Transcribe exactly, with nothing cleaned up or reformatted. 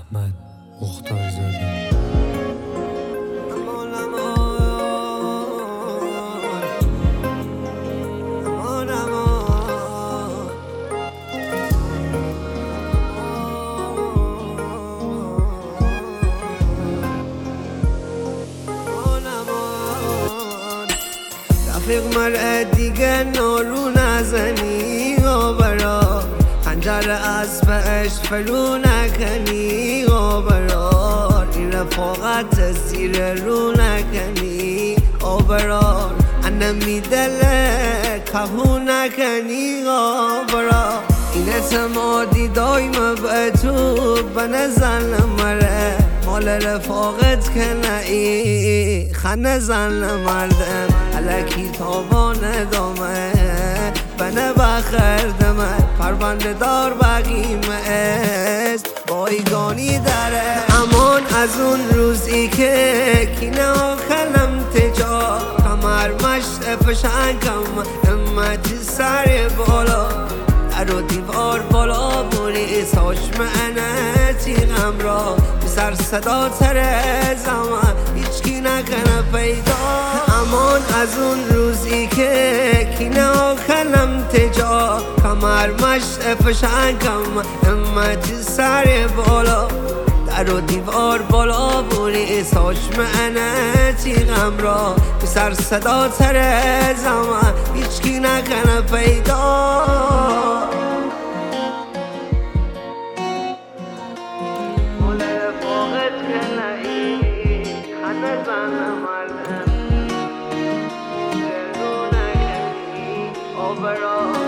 احمد مختارزاده. رفیق مرا دیگه نارو نزنی آبرا، خنجر اسبش فرو نکنی آبرا، این رفاقت زیر رو نکنی آبرا، انمی دل کهو نکنی آبرا، این اعتمادی دایم به تو به نزن مره، مال رفاقت که نئی خنه زن مردم، الکی تابان دامه بنه بخردمه، پرونده دار بقیمه است بایگانی داره، امان از اون روزی که کینه و خلم تجا، کمر مشت فشنگم امتی سر بالا، در و دیوار بالا بوری ساشمه تیغم را، سر صدا تره زمان هیچکی نکنه پیدا، امان از اون روزی که کینه و خلم تجا، کمر مشت فشنگم امتی سر بالا، در و دیوار بالا بوری ساشمه تیغم را، سر صدا تره زمان هیچکی نکنه پیدا. Overall